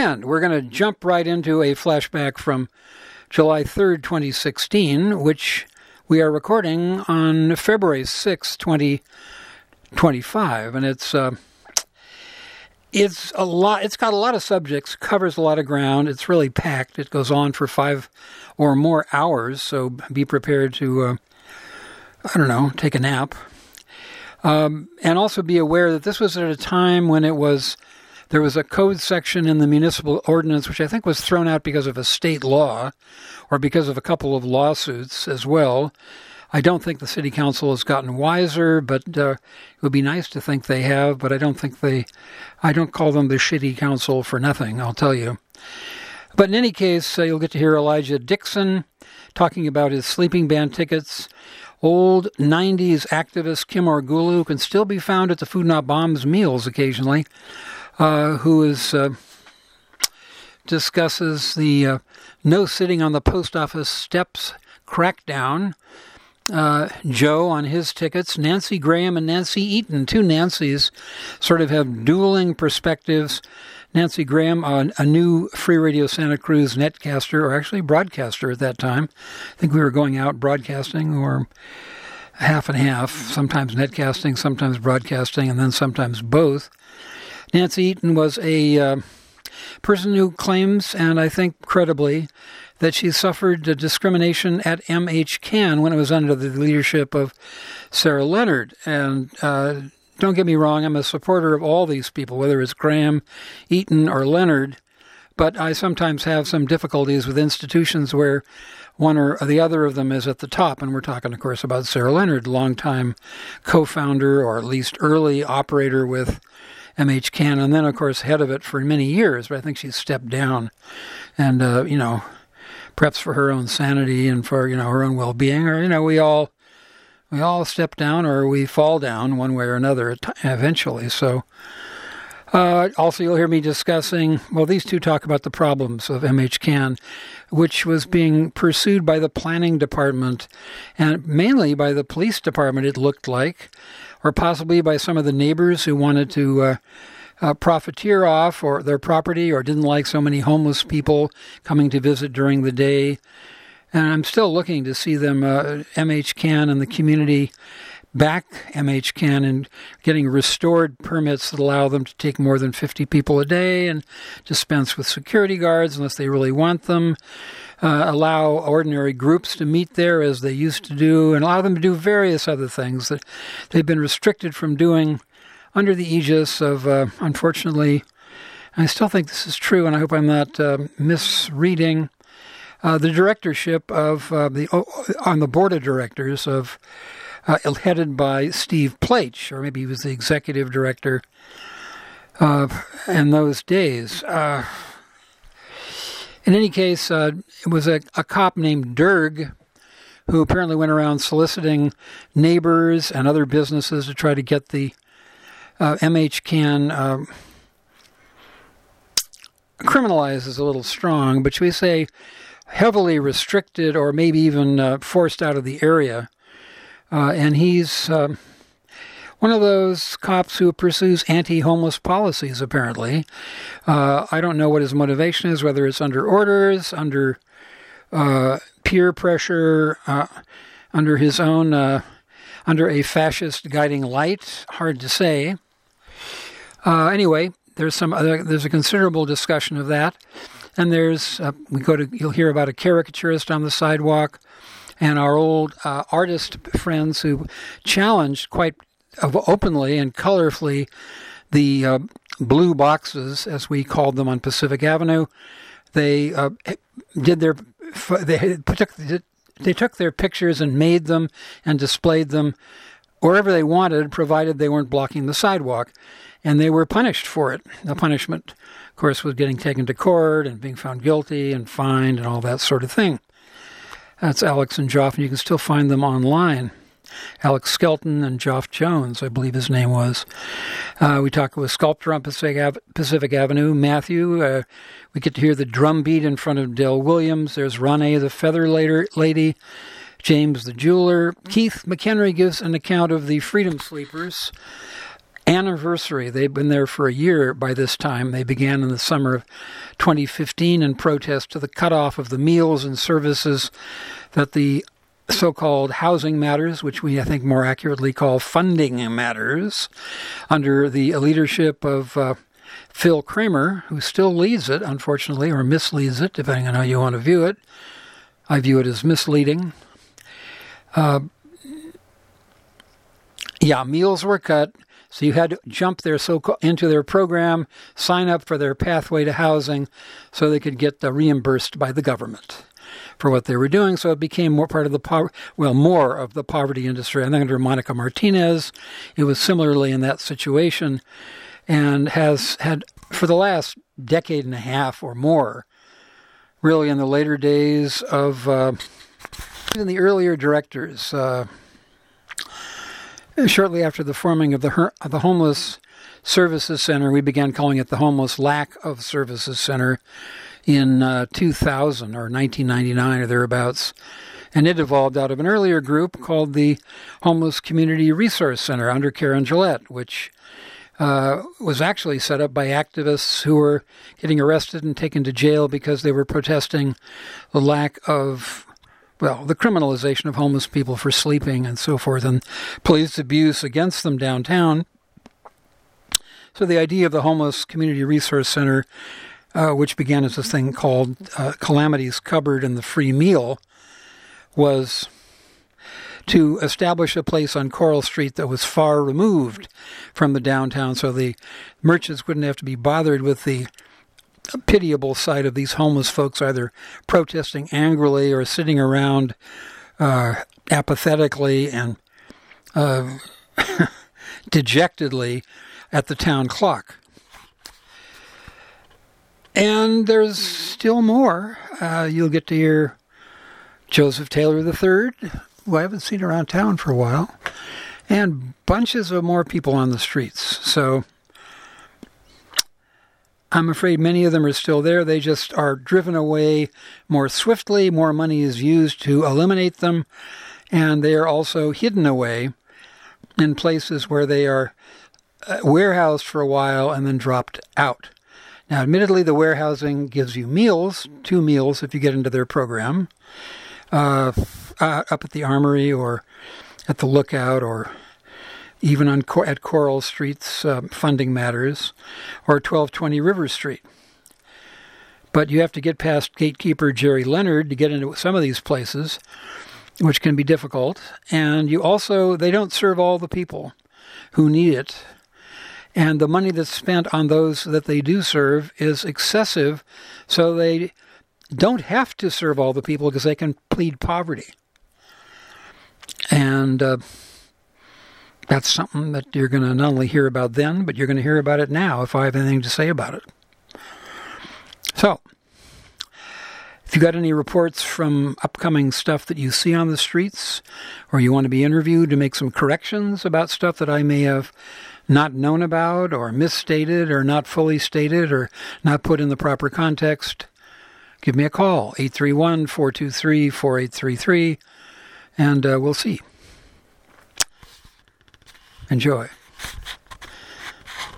And we're going to jump right into a flashback from July 3rd, 2016, which we are recording on February 6th, 2025. And it's a lot. It's got a lot of subjects, covers a lot of ground. It's really packed. It goes on for 5 or more hours, so be prepared to, take a nap. And also be aware that this was at a time when there was a code section in the municipal ordinance, which I think was thrown out because of a state law or because of a couple of lawsuits as well. I don't think the city council has gotten wiser, but it would be nice to think they have, but I don't call them the shitty council for nothing, I'll tell you. But in any case, you'll get to hear Elijah Dixon talking about his sleeping band tickets. Old 90s activist Kim Orgulu, who can still be found at the Food Not Bombs meals occasionally, who discusses the no sitting on the post office steps crackdown. Joe on his tickets. Nancy Graham and Nancy Eaton, two Nancys, sort of have dueling perspectives. Nancy Graham, a new Free Radio Santa Cruz netcaster, or actually broadcaster at that time. I think we were going out broadcasting, or half and half, sometimes netcasting, sometimes broadcasting, and then sometimes both. Nancy Eaton was a person who claims, and I think credibly, that she suffered discrimination at MHCAN when it was under the leadership of Sarah Leonard. And don't get me wrong, I'm a supporter of all these people, whether it's Graham, Eaton, or Leonard, but I sometimes have some difficulties with institutions where one or the other of them is at the top. And we're talking, of course, about Sarah Leonard, longtime co-founder, or at least early operator with MHCAN, and then, of course, head of it for many years. But I think she's stepped down. And, perhaps for her own sanity and for, her own well-being, or, we all step down or we fall down one way or another eventually. So also you'll hear me discussing, these two talk about the problems of MHCAN, which was being pursued by the planning department and mainly by the police department, it looked like, or possibly by some of the neighbors who wanted to profiteer off or their property, or didn't like so many homeless people coming to visit during the day. And I'm still looking to see them, MHCAN and the community, back MHCAN and getting restored permits that allow them to take more than 50 people a day and dispense with security guards unless they really want them, allow ordinary groups to meet there as they used to do, and allow them to do various other things that they've been restricted from doing under the aegis of, unfortunately, I still think this is true, and I hope I'm not misreading, the directorship of on the board of directors of, headed by Steve Plaich, or maybe he was the executive director in those days. In any case, it was a cop named Derg who apparently went around soliciting neighbors and other businesses to try to get the MHCAN criminalized is a little strong, but should we say heavily restricted or maybe even forced out of the area. And he's one of those cops who pursues anti-homeless policies, apparently. I don't know what his motivation is, whether it's under orders, under peer pressure, under his own, under a fascist guiding light. Hard to say. Anyway, there's a considerable discussion of that. And you'll hear about a caricaturist on the sidewalk, and our old artist friends who challenged quite openly and colorfully the blue boxes, as we called them, on Pacific Avenue. They took their pictures and made them and displayed them wherever they wanted, provided they weren't blocking the sidewalk. And they were punished for it. The punishment, of course, was getting taken to court and being found guilty and fined and all that sort of thing. That's Alex and Joff, and you can still find them online. Alex Skelton and Joff Jones, I believe his name was. We talk with Sculptor on Pacific Avenue, Matthew. We get to hear the drum beat in front of Del Williams. There's Ronnie, the feather lady. James, the jeweler. Keith McHenry gives an account of the Freedom Sleepers. anniversary. They've been there for a year by this time. They began in the summer of 2015 in protest to the cutoff of the meals and services that the so-called housing matters, which we, I think, more accurately call funding matters, under the leadership of Phil Kramer, who still leads it, unfortunately, or misleads it, depending on how you want to view it. I view it as misleading. Meals were cut, so you had to jump into their program, sign up for their pathway to housing, so they could get reimbursed by the government for what they were doing. So it became more part of more of the poverty industry. I think under Monica Martinez, it was similarly in that situation, and has had for the last decade and a half or more, really in the later days of even the earlier directors. Shortly after the forming of the Homeless Services Center, we began calling it the Homeless Lack of Services Center in 2000 or 1999 or thereabouts. And it evolved out of an earlier group called the Homeless Community Resource Center under Karen Gillette, which was actually set up by activists who were getting arrested and taken to jail because they were protesting the lack of, the criminalization of homeless people for sleeping and so forth, and police abuse against them downtown. So the idea of the Homeless Community Resource Center, which began as this thing called Calamity's Cupboard and the Free Meal, was to establish a place on Coral Street that was far removed from the downtown, so the merchants wouldn't have to be bothered with the pitiable sight of these homeless folks either protesting angrily or sitting around apathetically and dejectedly at the town clock. And there's still more. You'll get to hear Joseph Taylor III, who I haven't seen around town for a while, and bunches of more people on the streets. So I'm afraid many of them are still there. They just are driven away more swiftly. More money is used to eliminate them. And they are also hidden away in places where they are warehoused for a while and then dropped out. Now, admittedly, the warehousing gives you meals, 2 meals if you get into their program, up at the Armory or at the Lookout or even at Coral Street's Funding Matters, or 1220 River Street. But you have to get past gatekeeper Jerry Leonard to get into some of these places, which can be difficult. And they don't serve all the people who need it. And the money that's spent on those that they do serve is excessive, so they don't have to serve all the people because they can plead poverty. And that's something that you're going to not only hear about then, but you're going to hear about it now if I have anything to say about it. So, if you got any reports from upcoming stuff that you see on the streets, or you want to be interviewed to make some corrections about stuff that I may have not known about, or misstated, or not fully stated, or not put in the proper context, give me a call, 831-423-4833, and we'll see. Enjoy.